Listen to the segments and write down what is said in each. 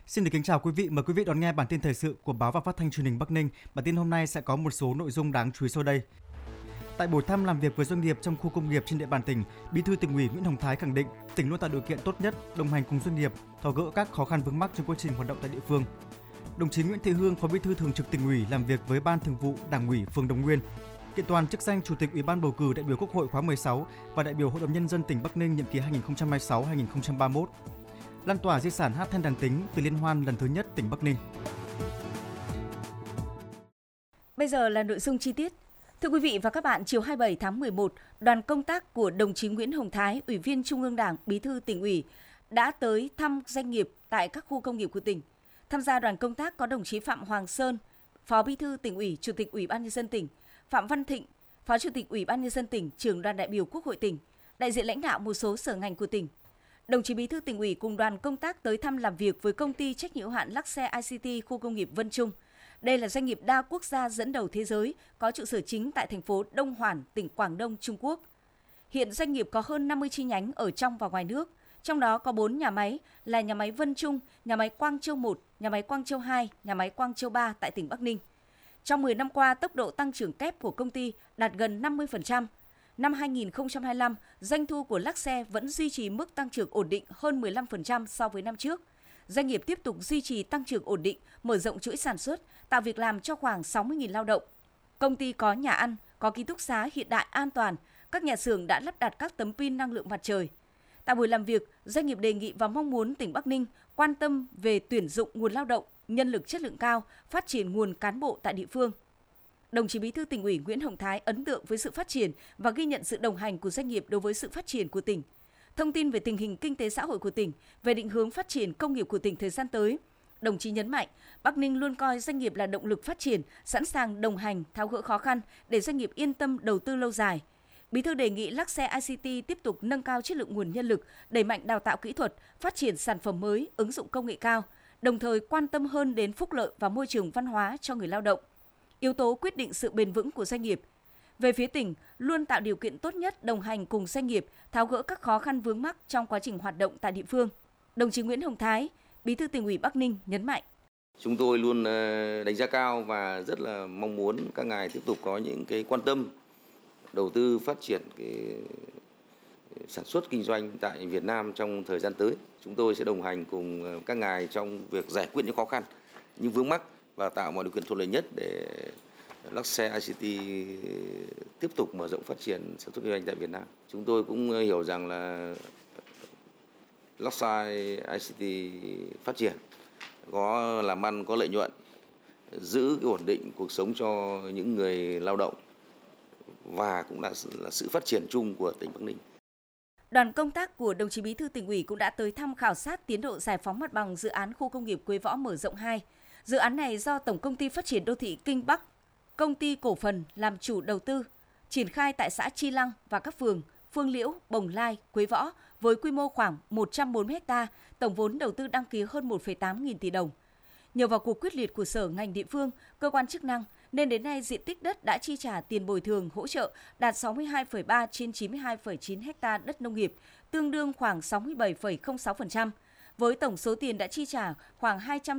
Xin được kính chào quý vị, mời quý vị đón nghe bản tin thời sự của Báo và Phát thanh Truyền hình Bắc Ninh. Bản tin hôm nay sẽ có một số nội dung đáng chú ý sau đây. Tại buổi thăm làm việc với doanh nghiệp trong khu công nghiệp trên địa bàn tỉnh, Bí thư Tỉnh ủy Nguyễn Hồng Thái khẳng định tỉnh luôn tạo điều kiện tốt nhất, đồng hành cùng doanh nghiệp, tháo gỡ các khó khăn vướng mắc trong quá trình hoạt động tại địa phương. Đồng chí Nguyễn Thị Hương, Phó Bí thư Thường trực Tỉnh ủy làm việc với Ban Thường vụ Đảng ủy phường Đồng Nguyên. Kiện toàn chức danh Chủ tịch Ủy ban bầu cử đại biểu Quốc hội khóa 16 và đại biểu Hội đồng nhân dân tỉnh Bắc Ninh nhiệm kỳ 2026-2031. Lan tỏa di sản hát then đàn tính từ liên hoan lần thứ nhất tỉnh Bắc Ninh. Bây giờ là nội dung chi tiết. Thưa quý vị và các bạn, chiều 27 tháng 11, đoàn công tác của đồng chí Nguyễn Hồng Thái, Ủy viên Trung ương Đảng, Bí thư Tỉnh ủy đã tới thăm doanh nghiệp tại các khu công nghiệp của tỉnh. Tham gia đoàn công tác có đồng chí Phạm Hoàng Sơn, Phó Bí thư Tỉnh ủy, Chủ tịch Ủy ban nhân dân tỉnh, Phạm Văn Thịnh, Phó Chủ tịch Ủy ban nhân dân tỉnh, Trưởng đoàn đại biểu Quốc hội tỉnh, đại diện lãnh đạo một số sở ngành của tỉnh. Đồng chí Bí thư Tỉnh ủy cùng đoàn công tác tới thăm làm việc với công ty trách nhiệm hữu hạn Luxe ICT khu công nghiệp Vân Trung. Đây là doanh nghiệp đa quốc gia dẫn đầu thế giới, có trụ sở chính tại thành phố Đông Hoàn, tỉnh Quảng Đông, Trung Quốc. Hiện doanh nghiệp có hơn 50 chi nhánh ở trong và ngoài nước, trong đó có 4 nhà máy là nhà máy Vân Trung, nhà máy Quang Châu 1, nhà máy Quang Châu 2, nhà máy Quang Châu 3 tại tỉnh Bắc Ninh. Trong 10 năm qua, tốc độ tăng trưởng kép của công ty đạt gần 50%. Năm 2025, doanh thu của Luxe vẫn duy trì mức tăng trưởng ổn định hơn 15% so với năm trước. Doanh nghiệp tiếp tục duy trì tăng trưởng ổn định, mở rộng chuỗi sản xuất, tạo việc làm cho khoảng 60.000 lao động. Công ty có nhà ăn, có ký túc xá hiện đại an toàn, các nhà xưởng đã lắp đặt các tấm pin năng lượng mặt trời. Tại buổi làm việc, doanh nghiệp đề nghị và mong muốn tỉnh Bắc Ninh quan tâm về tuyển dụng nguồn lao động, nhân lực chất lượng cao, phát triển nguồn cán bộ tại địa phương. Đồng chí Bí thư Tỉnh ủy Nguyễn Hồng Thái ấn tượng với sự phát triển và ghi nhận sự đồng hành của doanh nghiệp đối với sự phát triển của tỉnh. Thông tin về tình hình kinh tế xã hội của tỉnh, về định hướng phát triển công nghiệp của tỉnh thời gian tới, đồng chí nhấn mạnh Bắc Ninh luôn coi doanh nghiệp là động lực phát triển, sẵn sàng đồng hành, tháo gỡ khó khăn để doanh nghiệp yên tâm đầu tư lâu dài. Bí thư đề nghị Luxe ICT tiếp tục nâng cao chất lượng nguồn nhân lực, đẩy mạnh đào tạo kỹ thuật, phát triển sản phẩm mới, ứng dụng công nghệ cao, đồng thời quan tâm hơn đến phúc lợi và môi trường văn hóa cho người lao động. Yếu tố quyết định sự bền vững của doanh nghiệp. Về phía tỉnh, luôn tạo điều kiện tốt nhất đồng hành cùng doanh nghiệp, tháo gỡ các khó khăn vướng mắc trong quá trình hoạt động tại địa phương. Đồng chí Nguyễn Hồng Thái, Bí thư Tỉnh ủy Bắc Ninh nhấn mạnh. Chúng tôi luôn đánh giá cao và rất là mong muốn các ngài tiếp tục có những cái quan tâm đầu tư phát triển cái sản xuất kinh doanh tại Việt Nam trong thời gian tới. Chúng tôi sẽ đồng hành cùng các ngài trong việc giải quyết những khó khăn, những vướng mắc và tạo mọi điều kiện thuận lợi nhất để Luxe ICT tiếp tục mở rộng phát triển sản xuất kinh doanh tại Việt Nam. Chúng tôi cũng hiểu rằng là Luxe ICT phát triển, có làm ăn, có lợi nhuận, giữ cái ổn định cuộc sống cho những người lao động và cũng là sự phát triển chung của tỉnh Bắc Ninh. Đoàn công tác của đồng chí Bí thư Tỉnh ủy cũng đã tới thăm khảo sát tiến độ giải phóng mặt bằng dự án khu công nghiệp Quế Võ mở rộng 2. Dự án này do Tổng công ty Phát triển Đô thị Kinh Bắc, công ty cổ phần làm chủ đầu tư, triển khai tại xã Chi Lăng và các phường Phương Liễu, Bồng Lai, Quế Võ với quy mô khoảng 140 ha, tổng vốn đầu tư đăng ký hơn 1,8 nghìn tỷ đồng. Nhờ vào cuộc quyết liệt của sở ngành địa phương, cơ quan chức năng nên đến nay diện tích đất đã chi trả tiền bồi thường hỗ trợ đạt 62,3 trên 92,9 ha đất nông nghiệp, tương đương khoảng 67,06%, với tổng số tiền đã chi trả khoảng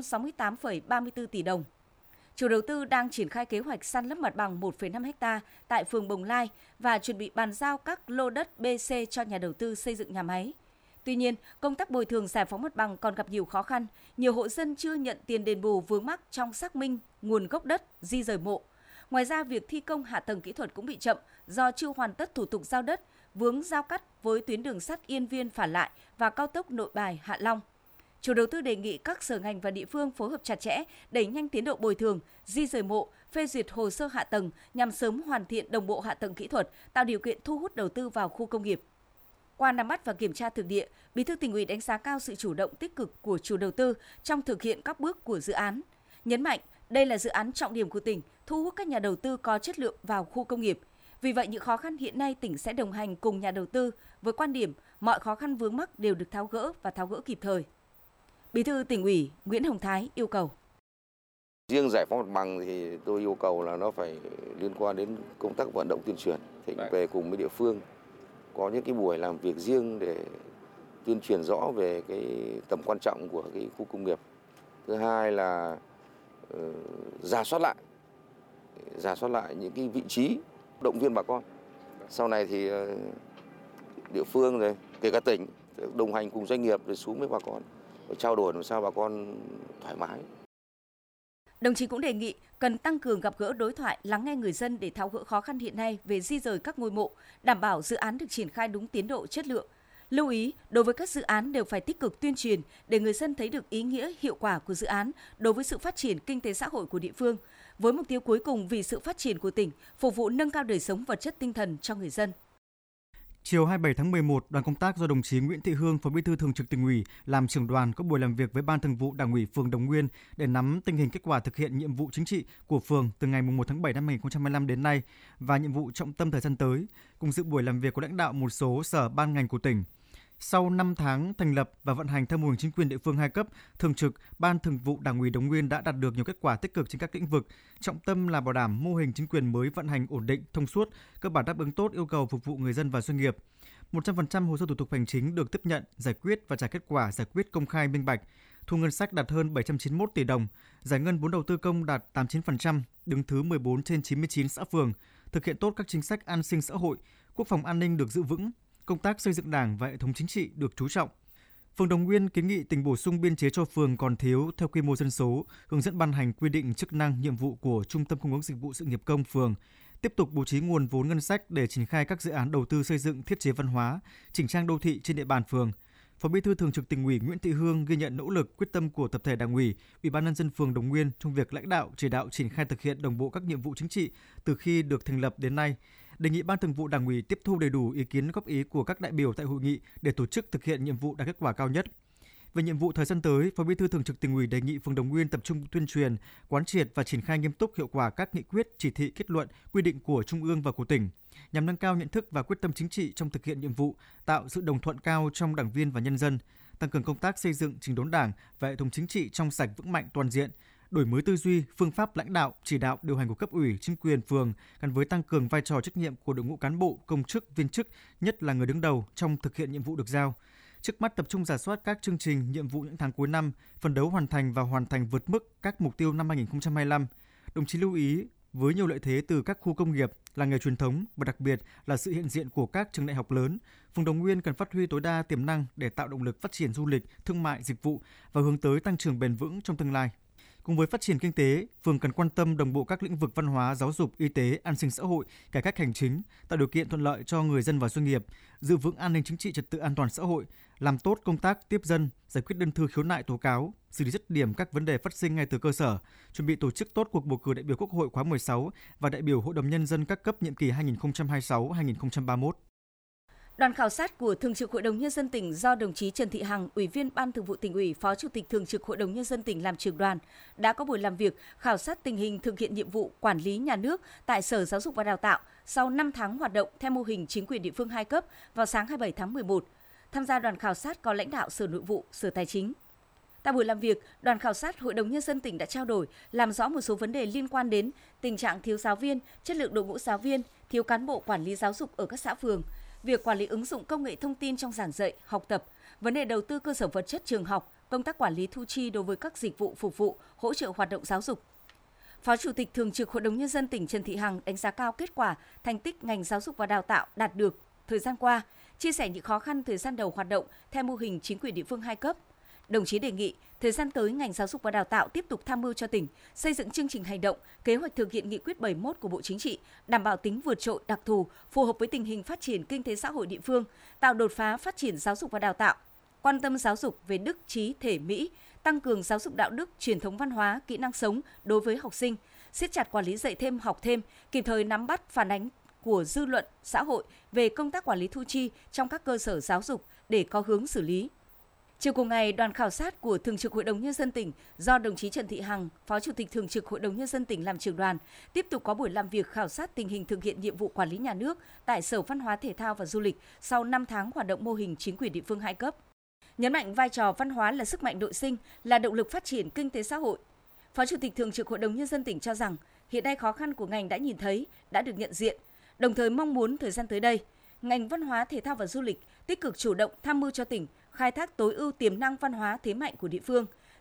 268,34 tỷ đồng. Chủ đầu tư đang triển khai kế hoạch san lấp mặt bằng 1,5 ha tại phường Bồng Lai và chuẩn bị bàn giao các lô đất BC cho nhà đầu tư xây dựng nhà máy. Tuy nhiên, công tác bồi thường giải phóng mặt bằng còn gặp nhiều khó khăn, nhiều hộ dân chưa nhận tiền đền bù vướng mắc trong xác minh nguồn gốc đất, di rời mộ. Ngoài ra, việc thi công hạ tầng kỹ thuật cũng bị chậm do chưa hoàn tất thủ tục giao đất, vướng giao cắt với tuyến đường sắt Yên Viên Phả Lại và cao tốc Nội Bài Hạ Long. Chủ đầu tư đề nghị các sở ngành và địa phương phối hợp chặt chẽ, đẩy nhanh tiến độ bồi thường, di rời mộ, phê duyệt hồ sơ hạ tầng nhằm sớm hoàn thiện đồng bộ hạ tầng kỹ thuật, tạo điều kiện thu hút đầu tư vào khu công nghiệp. Qua nắm bắt và kiểm tra thực địa, Bí thư Tỉnh ủy đánh giá cao sự chủ động tích cực của chủ đầu tư trong thực hiện các bước của dự án. Nhấn mạnh, đây là dự án trọng điểm của tỉnh, thu hút các nhà đầu tư có chất lượng vào khu công nghiệp. Vì vậy, những khó khăn hiện nay tỉnh sẽ đồng hành cùng nhà đầu tư với quan điểm mọi khó khăn vướng mắc đều được tháo gỡ và tháo gỡ kịp thời. Bí thư Tỉnh ủy Nguyễn Hồng Thái yêu cầu. Riêng giải phóng mặt bằng thì tôi yêu cầu là nó phải liên quan đến công tác vận động tuyên truyền, tỉnh về cùng với địa phương có những cái buổi làm việc riêng để tuyên truyền rõ về cái tầm quan trọng của cái khu công nghiệp Thứ hai là rà soát lại những cái vị trí, động viên bà con. Sau này thì địa phương rồi, kể cả tỉnh đồng hành cùng doanh nghiệp để xuống với bà con, trao đổi làm sao bà con thoải mái. Đồng chí cũng đề nghị cần tăng cường gặp gỡ đối thoại, lắng nghe người dân để tháo gỡ khó khăn hiện nay về di rời các ngôi mộ, đảm bảo dự án được triển khai đúng tiến độ, chất lượng. Lưu ý, đối với các dự án đều phải tích cực tuyên truyền để người dân thấy được ý nghĩa, hiệu quả của dự án đối với sự phát triển kinh tế xã hội của địa phương, với mục tiêu cuối cùng vì sự phát triển của tỉnh, phục vụ nâng cao đời sống vật chất tinh thần cho người dân. Chiều 27 tháng 11, đoàn công tác do đồng chí Nguyễn Thị Hương, Phó Bí thư Thường trực Tỉnh ủy làm trưởng đoàn có buổi làm việc với Ban Thường vụ Đảng ủy phường Đồng Nguyên để nắm tình hình kết quả thực hiện nhiệm vụ chính trị của phường từ ngày 1 tháng 7 năm 2025 đến nay và nhiệm vụ trọng tâm thời gian tới. Cùng dự buổi làm việc của lãnh đạo một số sở ban ngành của tỉnh. Sau 5 tháng thành lập và vận hành theo mô hình chính quyền địa phương 2 cấp, thường trực, Ban Thường vụ Đảng ủy Đồng Nguyên đã đạt được nhiều kết quả tích cực trên các lĩnh vực. Trọng tâm là bảo đảm mô hình chính quyền mới vận hành ổn định, thông suốt, cơ bản đáp ứng tốt yêu cầu phục vụ người dân và doanh nghiệp. 100% hồ sơ thủ tục hành chính được tiếp nhận, giải quyết và trả kết quả giải quyết công khai minh bạch. Thu ngân sách đạt hơn 791 tỷ đồng, giải ngân vốn đầu tư công đạt 89%, đứng thứ 14 trên 99 xã phường, thực hiện tốt các chính sách an sinh xã hội, quốc phòng an ninh được giữ vững, công tác xây dựng Đảng và hệ thống chính trị được chú trọng. Phường Đồng Nguyên kiến nghị tỉnh bổ sung biên chế cho phường còn thiếu theo quy mô dân số, hướng dẫn ban hành quy định chức năng, nhiệm vụ của Trung tâm Cung ứng Dịch vụ Sự nghiệp công phường, tiếp tục bố trí nguồn vốn ngân sách để triển khai các dự án đầu tư xây dựng thiết chế văn hóa, chỉnh trang đô thị trên địa bàn phường. Phó Bí thư Thường trực Tỉnh ủy Nguyễn Thị Hương ghi nhận nỗ lực, quyết tâm của tập thể Đảng ủy, Ủy ban nhân dân phường Đồng Nguyên trong việc lãnh đạo, chỉ đạo triển khai thực hiện đồng bộ các nhiệm vụ chính trị từ khi được thành lập đến nay. Đề nghị Ban Thường vụ Đảng ủy tiếp thu đầy đủ ý kiến góp ý của các đại biểu tại hội nghị để tổ chức thực hiện nhiệm vụ đạt kết quả cao nhất. Về nhiệm vụ thời gian tới, Phó Bí thư Thường trực Tỉnh ủy đề nghị phường Đồng Nguyên tập trung tuyên truyền, quán triệt và triển khai nghiêm túc hiệu quả các nghị quyết, chỉ thị, kết luận, quy định của Trung ương và của tỉnh, nhằm nâng cao nhận thức và quyết tâm chính trị trong thực hiện nhiệm vụ, tạo sự đồng thuận cao trong đảng viên và nhân dân, tăng cường công tác xây dựng chỉnh đốn Đảng và hệ thống chính trị trong sạch vững mạnh toàn diện, đổi mới tư duy, phương pháp lãnh đạo, chỉ đạo, điều hành của cấp ủy, chính quyền phường gắn với tăng cường vai trò trách nhiệm của đội ngũ cán bộ, công chức, viên chức, nhất là người đứng đầu trong thực hiện nhiệm vụ được giao. Trước mắt tập trung rà soát các chương trình, nhiệm vụ những tháng cuối năm, phấn đấu hoàn thành vượt mức các mục tiêu năm 2025. Đồng chí lưu ý, với nhiều lợi thế từ các khu công nghiệp, làng nghề truyền thống và đặc biệt là sự hiện diện của các trường đại học lớn, phường Đồng Nguyên cần phát huy tối đa tiềm năng để tạo động lực phát triển du lịch, thương mại, dịch vụ và hướng tới tăng trưởng bền vững trong tương lai. Cùng với phát triển kinh tế, phường cần quan tâm đồng bộ các lĩnh vực văn hóa, giáo dục, y tế, an sinh xã hội, cải cách hành chính, tạo điều kiện thuận lợi cho người dân và doanh nghiệp, giữ vững an ninh chính trị, trật tự an toàn xã hội, làm tốt công tác tiếp dân, giải quyết đơn thư khiếu nại tố cáo, xử lý dứt điểm các vấn đề phát sinh ngay từ cơ sở, chuẩn bị tổ chức tốt cuộc bầu cử đại biểu Quốc hội khóa 16 và đại biểu Hội đồng Nhân dân các cấp nhiệm kỳ 2026-2031. Đoàn khảo sát của Thường trực Hội đồng Nhân dân tỉnh do đồng chí Trần Thị Hằng, Ủy viên Ban Thường vụ Tỉnh ủy, Phó Chủ tịch Thường trực Hội đồng Nhân dân tỉnh làm trưởng đoàn, đã có buổi làm việc khảo sát tình hình thực hiện nhiệm vụ quản lý nhà nước tại Sở Giáo dục và Đào tạo sau 5 tháng hoạt động theo mô hình chính quyền địa phương 2 cấp vào sáng 27 tháng 11. Tham gia đoàn khảo sát có lãnh đạo Sở Nội vụ, Sở Tài chính. Tại buổi làm việc, đoàn khảo sát Hội đồng Nhân dân tỉnh đã trao đổi, làm rõ một số vấn đề liên quan đến tình trạng thiếu giáo viên, chất lượng đội ngũ giáo viên, thiếu cán bộ quản lý giáo dục ở các xã phường, việc quản lý ứng dụng công nghệ thông tin trong giảng dạy, học tập, vấn đề đầu tư cơ sở vật chất trường học, công tác quản lý thu chi đối với các dịch vụ phục vụ, hỗ trợ hoạt động giáo dục. Phó Chủ tịch Thường trực Hội đồng Nhân dân tỉnh Trần Thị Hằng đánh giá cao kết quả, thành tích ngành giáo dục và đào tạo đạt được thời gian qua, chia sẻ những khó khăn thời gian đầu hoạt động theo mô hình chính quyền địa phương 2 cấp. Đồng chí đề nghị thời gian tới ngành giáo dục và đào tạo tiếp tục tham mưu cho tỉnh xây dựng chương trình hành động, kế hoạch thực hiện nghị quyết 71 của Bộ Chính trị, đảm bảo tính vượt trội, đặc thù, phù hợp với tình hình phát triển kinh tế xã hội địa phương, tạo đột phá phát triển giáo dục và đào tạo, quan tâm giáo dục về đức, trí, thể, mỹ, tăng cường giáo dục đạo đức, truyền thống văn hóa, kỹ năng sống đối với học sinh, siết chặt quản lý dạy thêm, học thêm, kịp thời nắm bắt phản ánh của dư luận, xã hội về công tác quản lý thu chi trong các cơ sở giáo dục để có hướng xử lý. Chiều cùng ngày, đoàn khảo sát của Thường trực Hội đồng Nhân dân tỉnh do đồng chí Trần Thị Hằng, Phó Chủ tịch Thường trực Hội đồng Nhân dân tỉnh làm trưởng đoàn, tiếp tục có buổi làm việc khảo sát tình hình thực hiện nhiệm vụ quản lý nhà nước tại Sở Văn hóa Thể thao và Du lịch sau 5 tháng hoạt động mô hình chính quyền địa phương 2 cấp. Nhấn mạnh vai trò văn hóa là sức mạnh nội sinh, là động lực phát triển kinh tế xã hội. Phó Chủ tịch Thường trực Hội đồng Nhân dân tỉnh cho rằng hiện nay khó khăn của ngành đã nhìn thấy, đã được nhận diện, đồng thời mong muốn thời gian tới đây, ngành văn hóa, thể thao và du lịch tích cực chủ động tham mưu cho tỉnh khai thác tối ưu tiềm năng văn hóa thế mạnh của địa phương,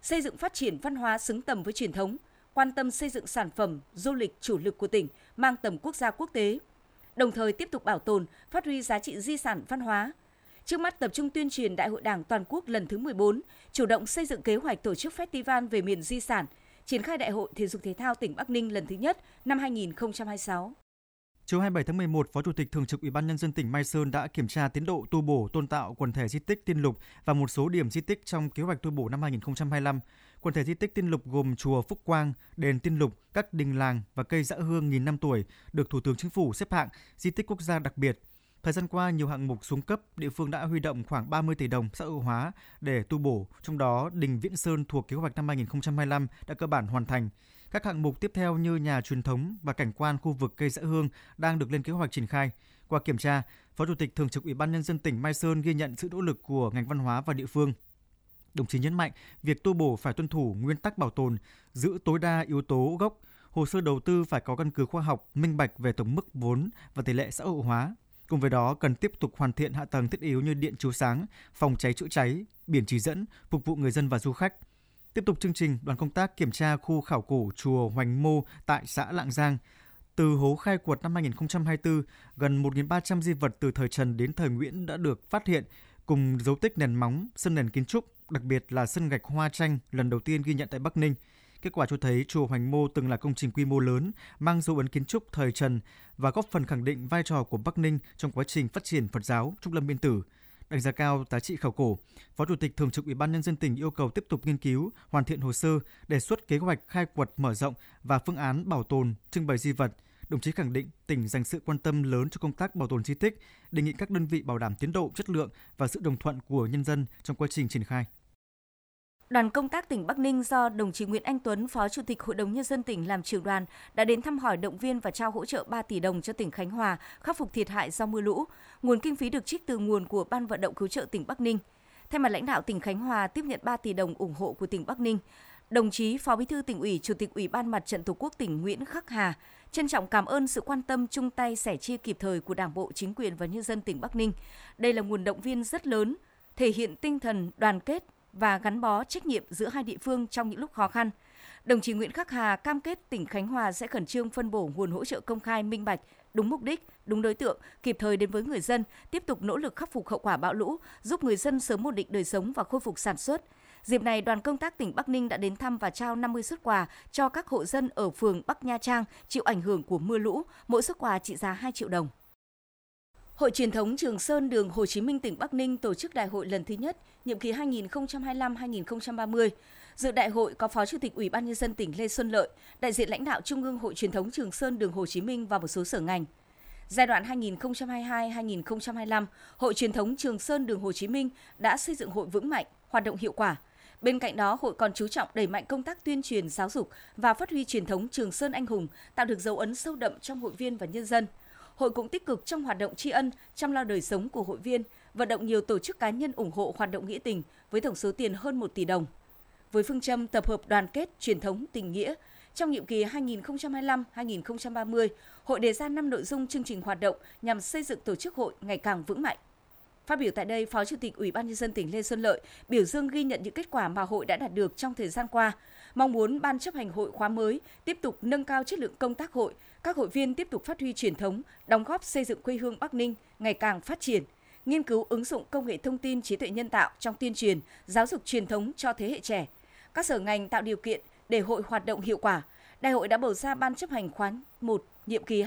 xây dựng phát triển văn hóa xứng tầm với truyền thống, quan tâm xây dựng sản phẩm du lịch chủ lực của tỉnh mang tầm quốc gia quốc tế, đồng thời tiếp tục bảo tồn, phát huy giá trị di sản văn hóa. Trước mắt tập trung tuyên truyền Đại hội Đảng toàn quốc lần thứ 14, chủ động xây dựng kế hoạch tổ chức festival về miền di sản, triển khai Đại hội Thể dục Thể thao tỉnh Bắc Ninh lần thứ nhất năm 2026. Chiều 27 tháng 11, Phó Chủ tịch Thường trực Ủy ban Nhân dân tỉnh Mai Sơn đã kiểm tra tiến độ tu bổ tôn tạo quần thể di tích Tiên Lục và một số điểm di tích trong kế hoạch tu bổ năm 2025. Quần thể di tích Tiên Lục gồm chùa Phúc Quang, đền Tiên Lục, các đình làng và cây dã hương nghìn năm tuổi được Thủ tướng Chính phủ xếp hạng di tích quốc gia đặc biệt. Thời gian qua, nhiều hạng mục xuống cấp, địa phương đã huy động khoảng 30 tỷ đồng xã hội hóa để tu bổ, trong đó đình Viễn Sơn thuộc kế hoạch năm 2025 đã cơ bản hoàn thành. Các hạng mục tiếp theo như nhà truyền thống và cảnh quan khu vực cây dã hương đang được lên kế hoạch triển khai. Qua kiểm tra, Phó Chủ tịch Thường trực Ủy ban Nhân dân tỉnh Mai Sơn ghi nhận sự nỗ lực của ngành văn hóa và địa phương. Đồng chí nhấn mạnh, việc tu bổ phải tuân thủ nguyên tắc bảo tồn, giữ tối đa yếu tố gốc, hồ sơ đầu tư phải có căn cứ khoa học, minh bạch về tổng mức vốn và tỷ lệ xã hội hóa. Cùng với đó, cần tiếp tục hoàn thiện hạ tầng thiết yếu như điện chiếu sáng, phòng cháy chữa cháy, biển chỉ dẫn, phục vụ người dân và du khách. Tiếp tục chương trình, đoàn công tác kiểm tra khu khảo cổ chùa Hoành Mô tại xã Lạng Giang. Từ hố khai quật năm 2024, gần 1.300 di vật từ thời Trần đến thời Nguyễn đã được phát hiện, cùng dấu tích nền móng, sơn nền kiến trúc, đặc biệt là sân gạch hoa tranh lần đầu tiên ghi nhận tại Bắc Ninh. Kết quả cho thấy chùa Hoành Mô từng là công trình quy mô lớn, mang dấu ấn kiến trúc thời Trần và góp phần khẳng định vai trò của Bắc Ninh trong quá trình phát triển Phật giáo, Trúc Lâm Yên Tử. Đánh giá cao giá trị khảo cổ, Phó Chủ tịch Thường trực Ủy ban Nhân dân tỉnh yêu cầu tiếp tục nghiên cứu, hoàn thiện hồ sơ, đề xuất kế hoạch khai quật mở rộng và phương án bảo tồn, trưng bày di vật. Đồng chí khẳng định tỉnh dành sự quan tâm lớn cho công tác bảo tồn di tích, đề nghị các đơn vị bảo đảm tiến độ, chất lượng và sự đồng thuận của nhân dân trong quá trình triển khai. Đoàn công tác tỉnh Bắc Ninh do đồng chí Nguyễn Anh Tuấn, Phó Chủ tịch Hội đồng Nhân dân tỉnh làm trưởng đoàn đã đến thăm hỏi, động viên và trao hỗ trợ 3 tỷ đồng cho tỉnh Khánh Hòa khắc phục thiệt hại do mưa lũ. Nguồn kinh phí được trích từ nguồn của Ban vận động cứu trợ tỉnh Bắc Ninh. Thay mặt lãnh đạo tỉnh Khánh Hòa tiếp nhận 3 tỷ đồng ủng hộ của tỉnh Bắc Ninh, đồng chí Phó Bí thư Tỉnh ủy, Chủ tịch Ủy ban Mặt trận Tổ quốc tỉnh Nguyễn Khắc Hà trân trọng cảm ơn sự quan tâm, chung tay sẻ chia kịp thời của Đảng bộ, chính quyền và nhân dân tỉnh Bắc Ninh. Đây là nguồn động viên rất lớn, thể hiện tinh thần đoàn kết và gắn bó trách nhiệm giữa hai địa phương trong những lúc khó khăn. Đồng chí Nguyễn Khắc Hà cam kết tỉnh Khánh Hòa sẽ khẩn trương phân bổ nguồn hỗ trợ công khai, minh bạch, đúng mục đích, đúng đối tượng, kịp thời đến với người dân, tiếp tục nỗ lực khắc phục hậu quả bão lũ, giúp người dân sớm ổn định đời sống và khôi phục sản xuất. Dịp này, đoàn công tác tỉnh Bắc Ninh đã đến thăm và trao 50 suất quà cho các hộ dân ở phường Bắc Nha Trang chịu ảnh hưởng của mưa lũ, mỗi suất quà trị giá 2 triệu đồng. Hội truyền thống Trường Sơn đường Hồ Chí Minh tỉnh Bắc Ninh tổ chức đại hội lần thứ nhất, nhiệm kỳ 2025-2030. Dự đại hội có Phó Chủ tịch Ủy ban Nhân dân tỉnh Lê Xuân Lợi, đại diện lãnh đạo Trung ương Hội truyền thống Trường Sơn đường Hồ Chí Minh và một số sở ngành. Giai đoạn 2022-2025, Hội truyền thống Trường Sơn đường Hồ Chí Minh đã xây dựng hội vững mạnh, hoạt động hiệu quả. Bên cạnh đó, hội còn chú trọng đẩy mạnh công tác tuyên truyền, giáo dục và phát huy truyền thống Trường Sơn anh hùng, tạo được dấu ấn sâu đậm trong hội viên và nhân dân. Hội cũng tích cực trong hoạt động tri ân, chăm lo đời sống của hội viên, vận động nhiều tổ chức cá nhân ủng hộ hoạt động nghĩa tình với tổng số tiền hơn 1 tỷ đồng. Với phương châm tập hợp đoàn kết, truyền thống, tình nghĩa, trong nhiệm kỳ 2025-2030, hội đề ra 5 nội dung chương trình hoạt động nhằm xây dựng tổ chức hội ngày càng vững mạnh. Phát biểu tại đây, Phó Chủ tịch Ủy ban Nhân dân tỉnh Lê Xuân Lợi biểu dương ghi nhận những kết quả mà hội đã đạt được trong thời gian qua, mong muốn Ban chấp hành hội khóa mới tiếp tục nâng cao chất lượng công tác hội, các hội viên tiếp tục phát huy truyền thống, đóng góp xây dựng quê hương Bắc Ninh ngày càng phát triển, nghiên cứu ứng dụng công nghệ thông tin, trí tuệ nhân tạo trong tuyên truyền, giáo dục truyền thống cho thế hệ trẻ. Các sở ngành tạo điều kiện để hội hoạt động hiệu quả. Đại hội đã bầu ra Ban chấp hành khóa 1 nhiệm kỳ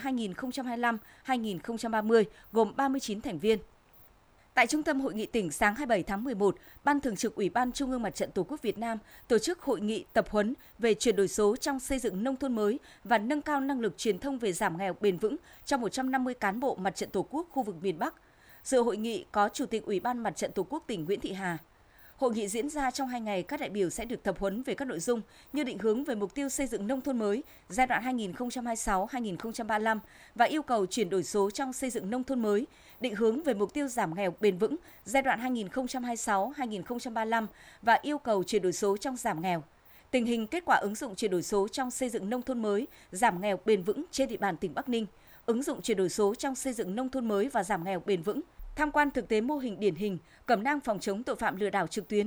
2025-2030 gồm 39 thành viên. Tại Trung tâm Hội nghị tỉnh, sáng 27 tháng 11, Ban Thường trực Ủy ban Trung ương Mặt trận Tổ quốc Việt Nam tổ chức hội nghị tập huấn về chuyển đổi số trong xây dựng nông thôn mới và nâng cao năng lực truyền thông về giảm nghèo bền vững cho 150 cán bộ Mặt trận Tổ quốc khu vực miền Bắc. Dự hội nghị có Chủ tịch Ủy ban Mặt trận Tổ quốc tỉnh Nguyễn Thị Hà. Hội nghị diễn ra trong 2 ngày, các đại biểu sẽ được tập huấn về các nội dung như định hướng về mục tiêu xây dựng nông thôn mới giai đoạn 2026-2035 và yêu cầu chuyển đổi số trong xây dựng nông thôn mới, định hướng về mục tiêu giảm nghèo bền vững giai đoạn 2026-2035 và yêu cầu chuyển đổi số trong giảm nghèo. Tình hình kết quả ứng dụng chuyển đổi số trong xây dựng nông thôn mới, giảm nghèo bền vững trên địa bàn tỉnh Bắc Ninh, ứng dụng chuyển đổi số trong xây dựng nông thôn mới và giảm nghèo bền vững, tham quan thực tế mô hình điển hình, cẩm nang phòng chống tội phạm lừa đảo trực tuyến.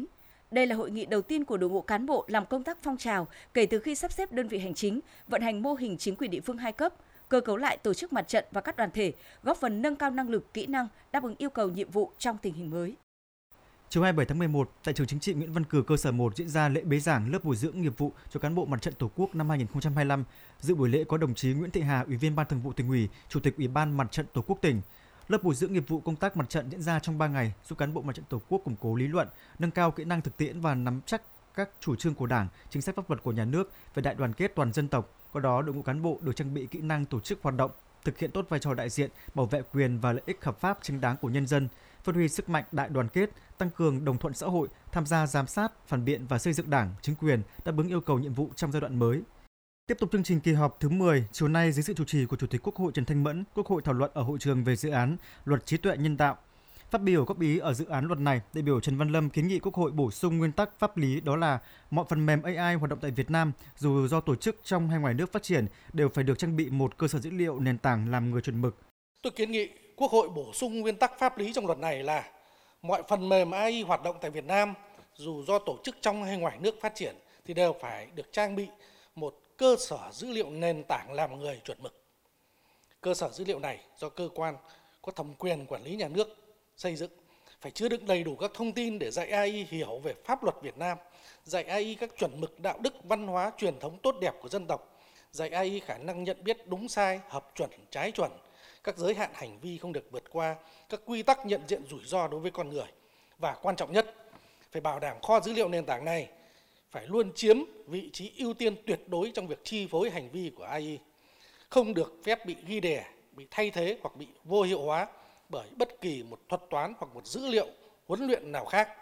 Đây là hội nghị đầu tiên của đội ngũ cán bộ làm công tác phong trào kể từ khi sắp xếp đơn vị hành chính, vận hành mô hình chính quyền địa phương 2 cấp, cơ cấu lại tổ chức mặt trận và các đoàn thể, góp phần nâng cao năng lực, kỹ năng, đáp ứng yêu cầu nhiệm vụ trong tình hình mới. Chiều 27 tháng 11, tại trường chính trị Nguyễn Văn Cừ cơ sở 1 diễn ra lễ bế giảng lớp bồi dưỡng nghiệp vụ cho cán bộ mặt trận Tổ quốc năm 2025. Dự buổi lễ có đồng chí Nguyễn Thị Hà, Ủy viên Ban Thường vụ Tỉnh ủy, Chủ tịch Ủy ban Mặt trận Tổ quốc tỉnh. Lớp bồi dưỡng nghiệp vụ công tác mặt trận diễn ra trong 3 ngày, giúp cán bộ mặt trận Tổ quốc củng cố lý luận, nâng cao kỹ năng thực tiễn và nắm chắc các chủ trương của Đảng, chính sách pháp luật của nhà nước về đại đoàn kết toàn dân tộc. Qua đó, đội ngũ cán bộ được trang bị kỹ năng tổ chức hoạt động, thực hiện tốt vai trò đại diện, bảo vệ quyền và lợi ích hợp pháp chính đáng của nhân dân, phát huy sức mạnh đại đoàn kết, tăng cường đồng thuận xã hội, tham gia giám sát, phản biện và xây dựng Đảng, chính quyền, đáp ứng yêu cầu nhiệm vụ trong giai đoạn mới. Tiếp tục chương trình kỳ họp thứ 10, chiều nay dưới sự chủ trì của Chủ tịch Quốc hội Trần Thanh Mẫn, Quốc hội thảo luận ở hội trường về dự án Luật trí tuệ nhân tạo. Phát biểu góp ý ở dự án luật này, đại biểu Trần Văn Lâm kiến nghị Quốc hội bổ sung nguyên tắc pháp lý, đó là mọi phần mềm AI hoạt động tại Việt Nam, dù do tổ chức trong hay ngoài nước phát triển, đều phải được trang bị một cơ sở dữ liệu nền tảng làm người chuẩn mực. Tôi kiến nghị Quốc hội bổ sung nguyên tắc pháp lý trong luật này là mọi phần mềm AI hoạt động tại Việt Nam, dù do tổ chức trong hay ngoài nước phát triển, thì đều phải được trang bị một cơ sở dữ liệu nền tảng làm người chuẩn mực. Cơ sở dữ liệu này do cơ quan có thẩm quyền quản lý nhà nước xây dựng, phải chứa đựng đầy đủ các thông tin để dạy AI hiểu về pháp luật Việt Nam, dạy AI các chuẩn mực đạo đức, văn hóa, truyền thống tốt đẹp của dân tộc, dạy AI khả năng nhận biết đúng sai, hợp chuẩn, trái chuẩn, các giới hạn hành vi không được vượt qua, các quy tắc nhận diện rủi ro đối với con người. Và quan trọng nhất, phải bảo đảm kho dữ liệu nền tảng này phải luôn chiếm vị trí ưu tiên tuyệt đối trong việc chi phối hành vi của AI, không được phép bị ghi đè, bị thay thế hoặc bị vô hiệu hóa bởi bất kỳ một thuật toán hoặc một dữ liệu huấn luyện nào khác.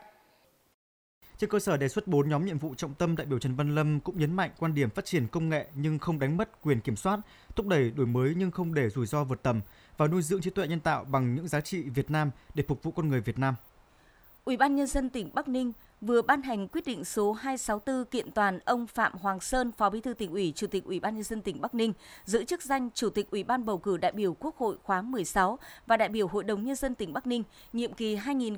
Trên cơ sở đề xuất 4 nhóm nhiệm vụ trọng tâm, đại biểu Trần Văn Lâm cũng nhấn mạnh quan điểm phát triển công nghệ nhưng không đánh mất quyền kiểm soát, thúc đẩy đổi mới nhưng không để rủi ro vượt tầm và nuôi dưỡng trí tuệ nhân tạo bằng những giá trị Việt Nam để phục vụ con người Việt Nam. Ủy ban Nhân dân tỉnh Bắc Ninh vừa ban hành quyết định số 264 kiện toàn ông Phạm Hoàng Sơn, Phó Bí thư Tỉnh ủy, Chủ tịch Ủy ban Nhân dân tỉnh Bắc Ninh giữ chức danh Chủ tịch Ủy ban bầu cử đại biểu Quốc hội khóa 16 và đại biểu Hội đồng Nhân dân tỉnh Bắc Ninh nhiệm kỳ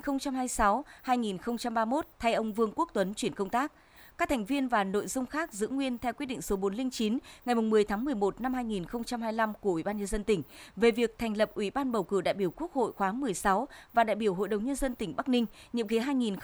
2026-2031 thay ông Vương Quốc Tuấn chuyển công tác. Các thành viên và nội dung khác giữ nguyên theo quyết định số 409 ngày 10 tháng 11 năm 2025 của Ủy ban Nhân dân tỉnh về việc thành lập Ủy ban bầu cử đại biểu Quốc hội khóa 16 và đại biểu Hội đồng Nhân dân tỉnh Bắc Ninh nhiệm kỳ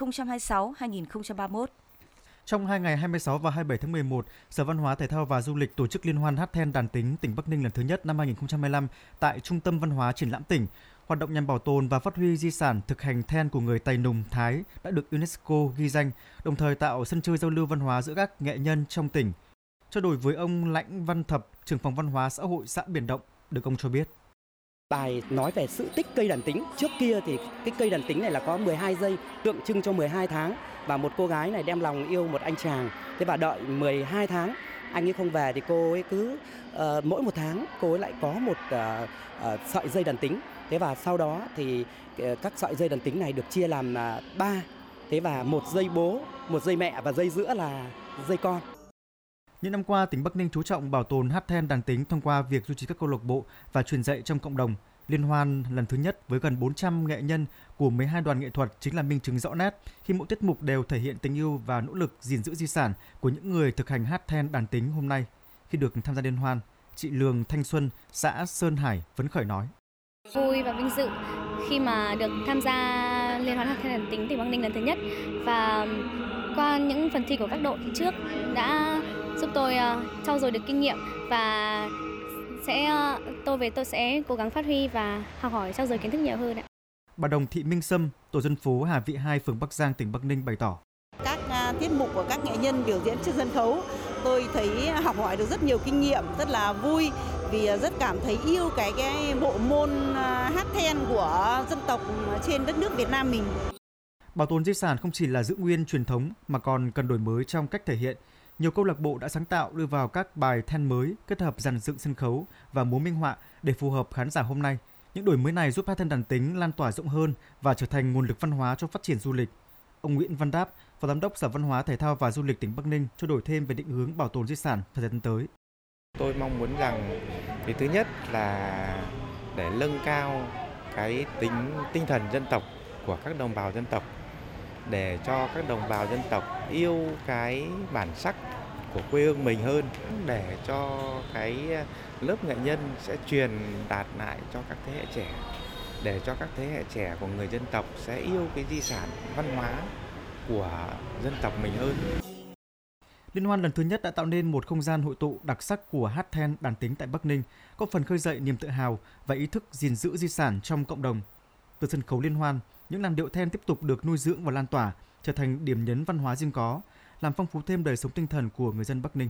2026-2031. Trong 2 ngày 26 và 27 tháng 11, Sở Văn hóa Thể thao và Du lịch tổ chức Liên hoan hát then đàn tính tỉnh Bắc Ninh lần thứ nhất năm 2025 tại Trung tâm Văn hóa Triển lãm tỉnh. Hoạt động nhằm bảo tồn và phát huy di sản thực hành then của người Tày Nùng Thái đã được UNESCO ghi danh, đồng thời tạo sân chơi giao lưu văn hóa giữa các nghệ nhân trong tỉnh. Trao đổi với ông Lãnh Văn Thập, trưởng phòng văn hóa xã hội xã Biển Động, được ông cho biết. Bài nói về sự tích cây đàn tính. Trước kia thì cái cây đàn tính này là có 12 dây, tượng trưng cho 12 tháng. Và một cô gái này đem lòng yêu một anh chàng. Thế và đợi 12 tháng, anh ấy không về thì cô ấy cứ mỗi một tháng cô ấy lại có một sợi dây đàn tính. Thế và sau đó thì các sợi dây đàn tính này được chia làm 3. Thế và một dây bố, một dây mẹ và dây giữa là dây con. Những năm qua, tỉnh Bắc Ninh chú trọng bảo tồn hát then đàn tính thông qua việc duy trì các câu lạc bộ và truyền dạy trong cộng đồng. Liên hoan lần thứ nhất với gần 400 nghệ nhân của 12 đoàn nghệ thuật chính là minh chứng rõ nét khi mỗi tiết mục đều thể hiện tình yêu và nỗ lực gìn giữ di sản của những người thực hành hát then đàn tính hôm nay. Khi được tham gia liên hoan, chị Lường Thanh Xuân, xã Sơn Hải phấn khởi nói: Vui và vinh dự khi mà được tham gia liên hoan hát then đàn tính tỉnh Bắc Ninh lần thứ nhất, và qua những phần thi của các đội trước đã giúp tôi trau dồi được kinh nghiệm và tôi sẽ cố gắng phát huy và học hỏi trau dồi kiến thức nhiều hơn ạ. Bà Đồng Thị Minh Sâm, tổ dân phố Hà Vị 2, phường Bắc Giang, tỉnh Bắc Ninh bày tỏ: Các tiết mục của các nghệ nhân biểu diễn trên sân khấu, tôi thấy học hỏi được rất nhiều kinh nghiệm, rất là vui vì rất cảm thấy yêu cái bộ môn hát then của dân tộc trên đất nước Việt Nam mình. Bảo tồn di sản không chỉ là giữ nguyên truyền thống mà còn cần đổi mới trong cách thể hiện. Nhiều câu lạc bộ đã sáng tạo đưa vào các bài then mới, kết hợp dàn dựng sân khấu và múa minh họa để phù hợp khán giả hôm nay. Những đổi mới này giúp hát then đàn tính lan tỏa rộng hơn và trở thành nguồn lực văn hóa cho phát triển du lịch. Ông Nguyễn Văn Đáp, Phó Giám đốc Sở Văn hóa Thể thao và Du lịch tỉnh Bắc Ninh trao đổi thêm về định hướng bảo tồn di sản thời gian tới. Tôi mong muốn rằng cái thứ nhất là để nâng cao cái tinh thần dân tộc của các đồng bào dân tộc, để cho các đồng bào dân tộc yêu cái bản sắc của quê hương mình hơn, để cho cái lớp nghệ nhân sẽ truyền đạt lại cho các thế hệ trẻ, để cho các thế hệ trẻ của người dân tộc sẽ yêu cái di sản văn hóa của dân tộc mình hơn. Liên hoan lần thứ nhất đã tạo nên một không gian hội tụ đặc sắc của hát then đàn tính tại Bắc Ninh, góp phần khơi dậy niềm tự hào và ý thức gìn giữ di sản trong cộng đồng. Từ sân khấu liên hoan, những làn điệu then tiếp tục được nuôi dưỡng và lan tỏa, trở thành điểm nhấn văn hóa riêng có, làm phong phú thêm đời sống tinh thần của người dân Bắc Ninh.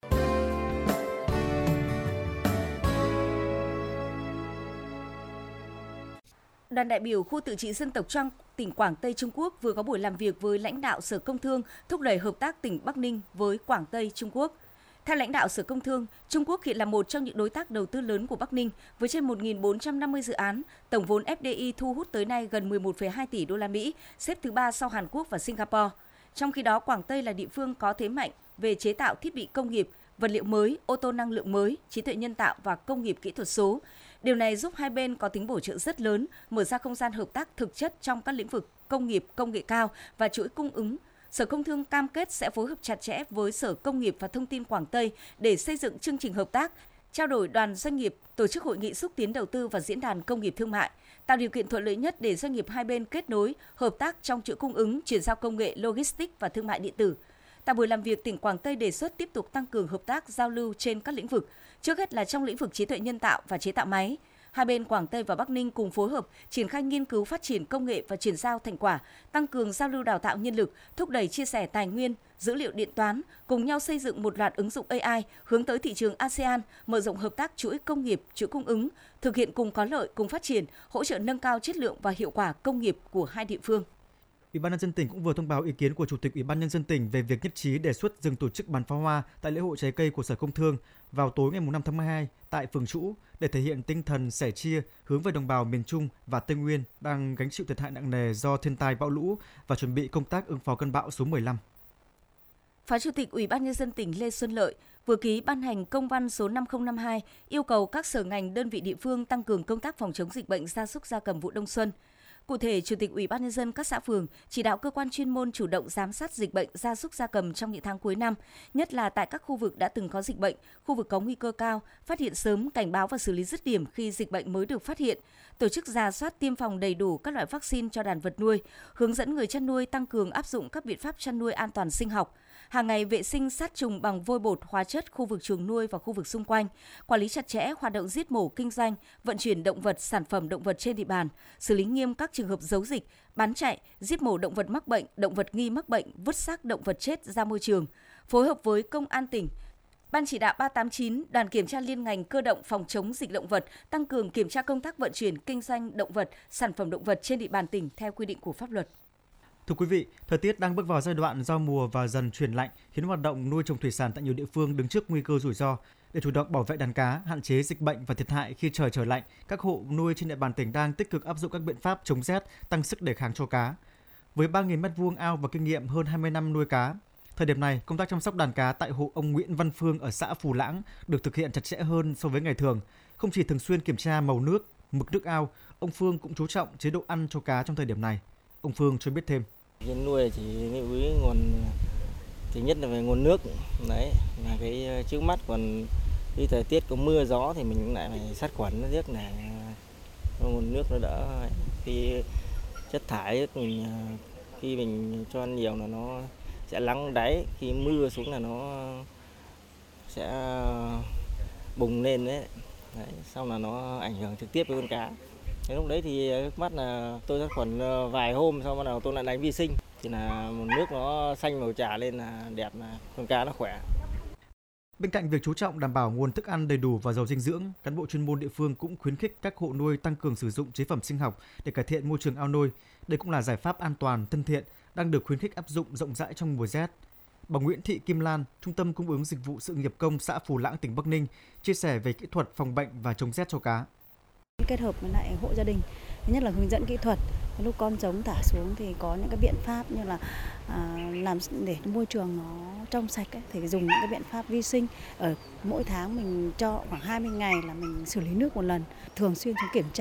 Đoàn đại biểu khu tự trị dân tộc Trang, tỉnh Quảng Tây Trung Quốc vừa có buổi làm việc với lãnh đạo Sở Công Thương thúc đẩy hợp tác tỉnh Bắc Ninh với Quảng Tây Trung Quốc. Theo lãnh đạo Sở Công Thương, Trung Quốc hiện là một trong những đối tác đầu tư lớn của Bắc Ninh với trên 1.450 dự án, tổng vốn FDI thu hút tới nay gần 11,2 tỷ đô la Mỹ, xếp thứ 3 sau Hàn Quốc và Singapore. Trong khi đó, Quảng Tây là địa phương có thế mạnh về chế tạo thiết bị công nghiệp, vật liệu mới, ô tô năng lượng mới, trí tuệ nhân tạo và công nghiệp kỹ thuật số. Điều này giúp hai bên có tính bổ trợ rất lớn, mở ra không gian hợp tác thực chất trong các lĩnh vực công nghiệp, công nghệ cao và chuỗi cung ứng. Sở Công Thương cam kết sẽ phối hợp chặt chẽ với Sở Công nghiệp và Thông tin Quảng Tây để xây dựng chương trình hợp tác, trao đổi đoàn doanh nghiệp, tổ chức hội nghị xúc tiến đầu tư và diễn đàn công nghiệp thương mại, tạo điều kiện thuận lợi nhất để doanh nghiệp hai bên kết nối, hợp tác trong chuỗi cung ứng, chuyển giao công nghệ, logistics và thương mại điện tử. Tại buổi làm việc, tỉnh Quảng Tây đề xuất tiếp tục tăng cường hợp tác giao lưu trên các lĩnh vực, trước hết là trong lĩnh vực trí tuệ nhân tạo và chế tạo máy. Hai bên Quảng Tây và Bắc Ninh cùng phối hợp triển khai nghiên cứu phát triển công nghệ và chuyển giao thành quả, tăng cường giao lưu đào tạo nhân lực, thúc đẩy chia sẻ tài nguyên, dữ liệu điện toán, cùng nhau xây dựng một loạt ứng dụng AI hướng tới thị trường ASEAN, mở rộng hợp tác chuỗi công nghiệp, chuỗi cung ứng, thực hiện cùng có lợi, cùng phát triển, hỗ trợ nâng cao chất lượng và hiệu quả công nghiệp của hai địa phương. Ủy ban nhân dân tỉnh cũng vừa thông báo ý kiến của Chủ tịch Ủy ban nhân dân tỉnh về việc nhất trí đề xuất dừng tổ chức bắn pháo hoa tại lễ hội trái cây của Sở Công Thương vào tối ngày 5 tháng 12 tại phường Trũ để thể hiện tinh thần sẻ chia hướng về đồng bào miền Trung và Tây Nguyên đang gánh chịu thiệt hại nặng nề do thiên tai bão lũ và chuẩn bị công tác ứng phó cơn bão số 15. Phó Chủ tịch Ủy ban nhân dân tỉnh Lê Xuân Lợi vừa ký ban hành công văn số 5052 yêu cầu các sở ngành đơn vị địa phương tăng cường công tác phòng chống dịch bệnh gia súc gia cầm vụ đông xuân. Cụ thể, Chủ tịch Ủy ban nhân dân các xã phường chỉ đạo cơ quan chuyên môn chủ động giám sát dịch bệnh gia súc gia cầm trong những tháng cuối năm, nhất là tại các khu vực đã từng có dịch bệnh, khu vực có nguy cơ cao, phát hiện sớm, cảnh báo và xử lý dứt điểm khi dịch bệnh mới được phát hiện, tổ chức rà soát tiêm phòng đầy đủ các loại vaccine cho đàn vật nuôi, hướng dẫn người chăn nuôi tăng cường áp dụng các biện pháp chăn nuôi an toàn sinh học, hàng ngày vệ sinh sát trùng bằng vôi bột, hóa chất khu vực chuồng nuôi và khu vực xung quanh, quản lý chặt chẽ hoạt động giết mổ kinh doanh, vận chuyển động vật, sản phẩm động vật trên địa bàn, xử lý nghiêm các trường hợp giấu dịch, bán chạy, giết mổ động vật mắc bệnh, động vật nghi mắc bệnh, vứt xác động vật chết ra môi trường. Phối hợp với Công an tỉnh, Ban chỉ đạo 389, đoàn kiểm tra liên ngành cơ động phòng chống dịch động vật tăng cường kiểm tra công tác vận chuyển kinh doanh động vật, sản phẩm động vật trên địa bàn tỉnh theo quy định của pháp luật. Thưa quý vị, thời tiết đang bước vào giai đoạn giao mùa và dần chuyển lạnh, khiến hoạt động nuôi trồng thủy sản tại nhiều địa phương đứng trước nguy cơ rủi ro. Để chủ động bảo vệ đàn cá, hạn chế dịch bệnh và thiệt hại khi trời trở lạnh, các hộ nuôi trên địa bàn tỉnh đang tích cực áp dụng các biện pháp chống rét, tăng sức đề kháng cho cá. Với 3.000 m2 ao và kinh nghiệm hơn 20 năm nuôi cá, thời điểm này, công tác chăm sóc đàn cá tại hộ ông Nguyễn Văn Phương ở xã Phù Lãng được thực hiện chặt chẽ hơn so với ngày thường. Không chỉ thường xuyên kiểm tra màu nước, mực nước ao, ông Phương cũng chú trọng chế độ ăn cho cá trong thời điểm này. Ông Phương cho biết thêm. Trên nuôi chỉ lưu ý nguồn, thứ nhất là về nguồn nước, đấy là cái trước mắt, còn khi thời tiết có mưa gió thì mình cũng lại phải sát khuẩn nó trước để nguồn nước nó đỡ. Khi chất thải mình khi mình cho ăn nhiều là nó sẽ lắng đáy, khi mưa xuống là nó sẽ bùng lên đấy, xong là nó ảnh hưởng trực tiếp với con cá. Thế lúc đấy thì trước mắt là tôi sát khuẩn vài hôm, sau bắt đầu tôi lại đánh vi sinh thì là một nước nó xanh màu trà lên là đẹp, là con cá nó khỏe. Bên cạnh việc chú trọng đảm bảo nguồn thức ăn đầy đủ và giàu dinh dưỡng, cán bộ chuyên môn địa phương cũng khuyến khích các hộ nuôi tăng cường sử dụng chế phẩm sinh học để cải thiện môi trường ao nuôi. Đây cũng là giải pháp an toàn, thân thiện đang được khuyến khích áp dụng rộng rãi trong mùa rét. Bà Nguyễn Thị Kim Lan, Trung tâm Cung ứng Dịch vụ Sự nghiệp công xã Phù Lãng, tỉnh Bắc Ninh, chia sẻ về kỹ thuật phòng bệnh và chống rét cho cá. Kết hợp với lại hộ gia đình, thứ nhất là hướng dẫn kỹ thuật, lúc con trống thả xuống thì có những cái biện pháp như là làm để môi trường nó trong sạch ấy, thì dùng những cái biện pháp vi sinh. Ở mỗi tháng mình cho khoảng 20 ngày là mình xử lý nước một lần, thường xuyên xuống kiểm tra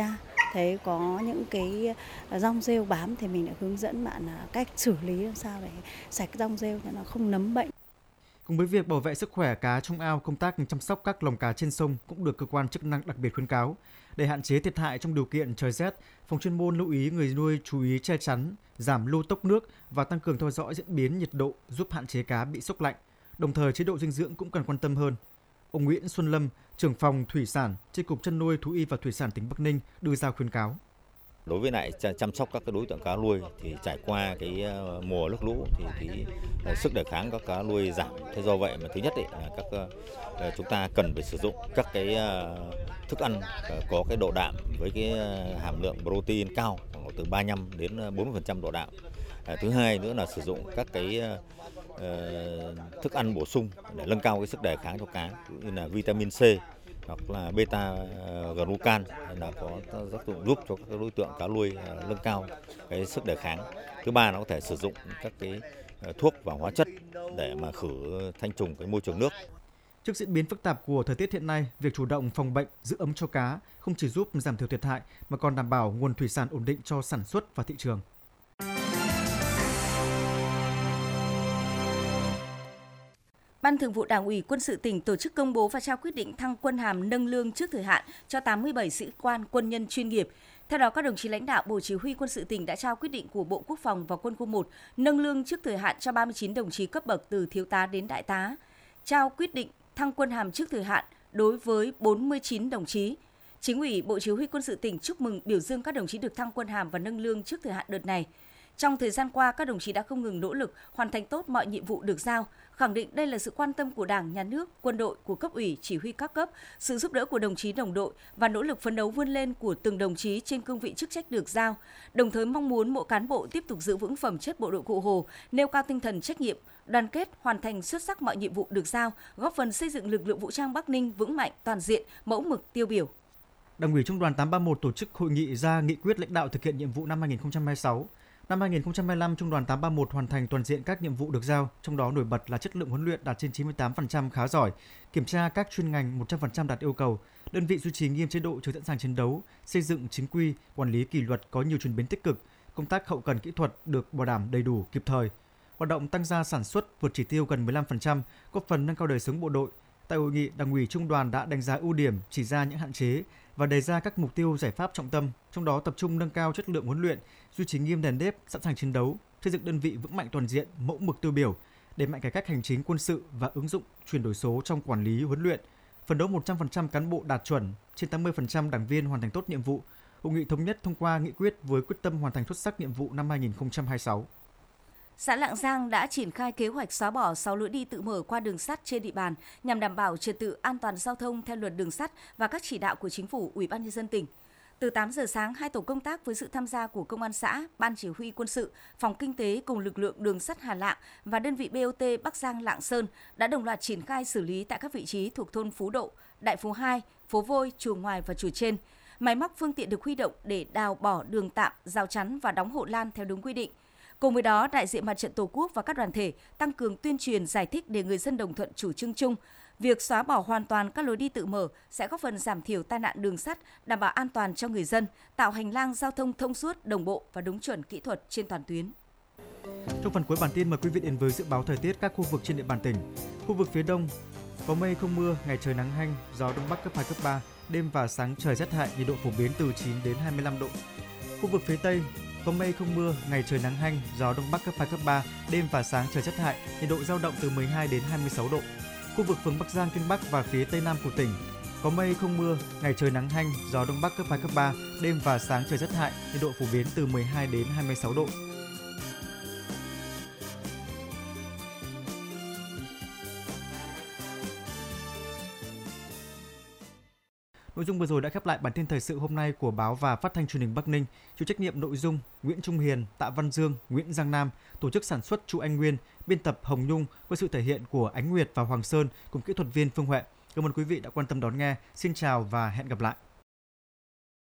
thấy có những cái rong rêu bám thì mình đã hướng dẫn bạn cách xử lý làm sao để sạch rong rêu cho nó không nấm bệnh. Cùng với việc bảo vệ sức khỏe cá trong ao, công tác chăm sóc các lồng cá trên sông cũng được cơ quan chức năng đặc biệt khuyến cáo. Để hạn chế thiệt hại trong điều kiện trời rét, phòng chuyên môn lưu ý người nuôi chú ý che chắn, giảm lưu tốc nước và tăng cường theo dõi diễn biến nhiệt độ giúp hạn chế cá bị sốc lạnh. Đồng thời chế độ dinh dưỡng cũng cần quan tâm hơn. Ông Nguyễn Xuân Lâm, trưởng phòng thủy sản, Chi cục chăn nuôi, thú y và thủy sản tỉnh Bắc Ninh đưa ra khuyến cáo. Đối với lại chăm sóc các cái đối tượng cá nuôi thì trải qua cái mùa nước lũ thì cái sức đề kháng các cá nuôi giảm. Thế do vậy mà thứ nhất là chúng ta cần phải sử dụng các cái thức ăn có cái độ đạm với cái hàm lượng protein cao, khoảng từ 35 đến 40% độ đạm. Thứ hai nữa là sử dụng các cái thức ăn bổ sung để nâng cao cái sức đề kháng cho cá, như là vitamin C hoặc là beta glucan là có tác dụng giúp cho các đối tượng cá nuôi nâng cao cái sức đề kháng. Thứ ba, nó có thể sử dụng các cái thuốc và hóa chất để mà khử thanh trùng cái môi trường nước. Trước diễn biến phức tạp của thời tiết hiện nay, việc chủ động phòng bệnh, giữ ấm cho cá không chỉ giúp giảm thiểu thiệt hại mà còn đảm bảo nguồn thủy sản ổn định cho sản xuất và thị trường. Ban Thường vụ Đảng ủy Quân sự tỉnh tổ chức công bố và trao quyết định thăng quân hàm nâng lương trước thời hạn cho 87 sĩ quan quân nhân chuyên nghiệp. Theo đó, các đồng chí lãnh đạo Bộ Chỉ huy Quân sự tỉnh đã trao quyết định của Bộ Quốc phòng và Quân khu 1 nâng lương trước thời hạn cho 39 đồng chí cấp bậc từ thiếu tá đến đại tá, trao quyết định thăng quân hàm trước thời hạn đối với 49 đồng chí. Chính ủy Bộ Chỉ huy Quân sự tỉnh chúc mừng, biểu dương các đồng chí được thăng quân hàm và nâng lương trước thời hạn đợt này. Trong thời gian qua, các đồng chí đã không ngừng nỗ lực hoàn thành tốt mọi nhiệm vụ được giao, khẳng định đây là sự quan tâm của Đảng, Nhà nước, quân đội, của cấp ủy, chỉ huy các cấp, sự giúp đỡ của đồng chí đồng đội và nỗ lực phấn đấu vươn lên của từng đồng chí trên cương vị chức trách được giao. Đồng thời mong muốn mỗi cán bộ tiếp tục giữ vững phẩm chất bộ đội Cụ Hồ, nêu cao tinh thần trách nhiệm, đoàn kết, hoàn thành xuất sắc mọi nhiệm vụ được giao, góp phần xây dựng lực lượng vũ trang Bắc Ninh vững mạnh, toàn diện, mẫu mực, tiêu biểu. Đảng ủy Trung đoàn 831 tổ chức hội nghị ra nghị quyết lãnh đạo thực hiện nhiệm vụ năm 2026. Năm 2025, Trung đoàn 831 hoàn thành toàn diện các nhiệm vụ được giao, trong đó nổi bật là chất lượng huấn luyện đạt trên 98% khá giỏi, kiểm tra các chuyên ngành 100% đạt yêu cầu, đơn vị duy trì nghiêm chế độ trực sẵn sàng chiến đấu, xây dựng chính quy, quản lý kỷ luật có nhiều chuyển biến tích cực, công tác hậu cần kỹ thuật được bảo đảm đầy đủ, kịp thời. Hoạt động tăng gia sản xuất vượt chỉ tiêu gần 15%, góp phần nâng cao đời sống bộ đội. Tại hội nghị, Đảng ủy Trung đoàn đã đánh giá ưu điểm, chỉ ra những hạn chế và đề ra các mục tiêu giải pháp trọng tâm, trong đó tập trung nâng cao chất lượng huấn luyện, duy trì nghiêm nền nếp, sẵn sàng chiến đấu, xây dựng đơn vị vững mạnh toàn diện, mẫu mực tiêu biểu, đẩy mạnh cải cách hành chính quân sự và ứng dụng chuyển đổi số trong quản lý huấn luyện, phấn đấu 100% cán bộ đạt chuẩn, trên 80% đảng viên hoàn thành tốt nhiệm vụ. Hội nghị thống nhất thông qua nghị quyết với quyết tâm hoàn thành xuất sắc nhiệm vụ năm 2026. Xã Lạng Giang đã triển khai kế hoạch xóa bỏ 6 lối đi tự mở qua đường sắt trên địa bàn nhằm đảm bảo trật tự an toàn giao thông theo luật đường sắt và các chỉ đạo của Chính phủ, Ủy ban nhân dân tỉnh. Từ 8 giờ sáng, 2 tổ công tác với sự tham gia của Công an xã, Ban Chỉ huy Quân sự, Phòng Kinh tế cùng lực lượng đường sắt Hà Lạng và đơn vị BOT Bắc Giang Lạng Sơn đã đồng loạt triển khai xử lý tại các vị trí thuộc thôn Phú Độ, Đại Phú 2, Phố Vôi, Chùa Ngoài và Chùa Trên. Máy móc phương tiện được huy động để đào bỏ đường tạm, rào chắn và đóng hộ lan theo đúng quy định. Cùng với đó, đại diện Mặt trận Tổ quốc và các đoàn thể tăng cường tuyên truyền giải thích để người dân đồng thuận chủ trương chung. Việc xóa bỏ hoàn toàn các lối đi tự mở sẽ góp phần giảm thiểu tai nạn đường sắt, đảm bảo an toàn cho người dân, tạo hành lang giao thông thông suốt, đồng bộ và đúng chuẩn kỹ thuật trên toàn tuyến. Trong phần cuối bản tin, mời quý vị đến với dự báo thời tiết các khu vực trên địa bàn tỉnh. Khu vực phía Đông có mây không mưa, ngày trời nắng hanh, gió Đông Bắc cấp 2, cấp 3, đêm và sáng trời rét hại, nhiệt độ phổ biến từ 9 đến 25 độ. Khu vực phía Tây có mây không mưa, ngày trời nắng hanh, gió Đông Bắc cấp 2, cấp 3, đêm và sáng trời rét hại, nhiệt độ dao động từ 12 đến 26 độ. Khu vực phường Bắc Giang, Kinh Bắc và phía Tây Nam của tỉnh có mây không mưa, ngày trời nắng hanh, gió Đông Bắc cấp 2, cấp 3, đêm và sáng trời rét hại, nhiệt độ phổ biến từ 12 đến 26 độ. Nội dung vừa rồi đã khép lại bản tin thời sự hôm nay của Báo và Phát thanh Truyền hình Bắc Ninh. Chịu trách nhiệm nội dung Nguyễn Trung Hiền, Tạ Văn Dương, Nguyễn Giang Nam, tổ chức sản xuất Chu Anh Nguyên, biên tập Hồng Nhung với sự thể hiện của Ánh Nguyệt và Hoàng Sơn cùng kỹ thuật viên Phương Huệ. Cảm ơn quý vị đã quan tâm đón nghe. Xin chào và hẹn gặp lại.